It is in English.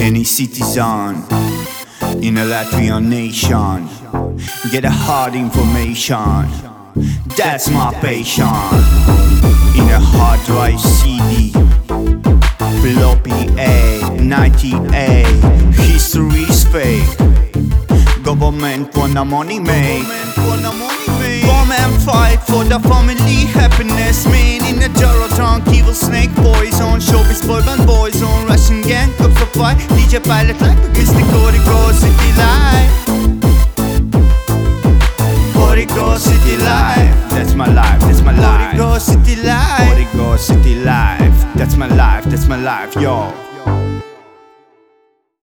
Any citizen in a Latvian nation get a hard information. That's my passion. In a hard drive CD, floppy A98. History's fake. Government wanna money make. Come and fight for the family happiness. Man in a jar of drunk evil snake boys on showbiz bourbon boys on Russian gang cups of fire. DJ pilot like Mr. Codigo City Life. Codigo City Life. That's my life, that's my life. Codigo City Life. Codigo City Life. That's my life, yo.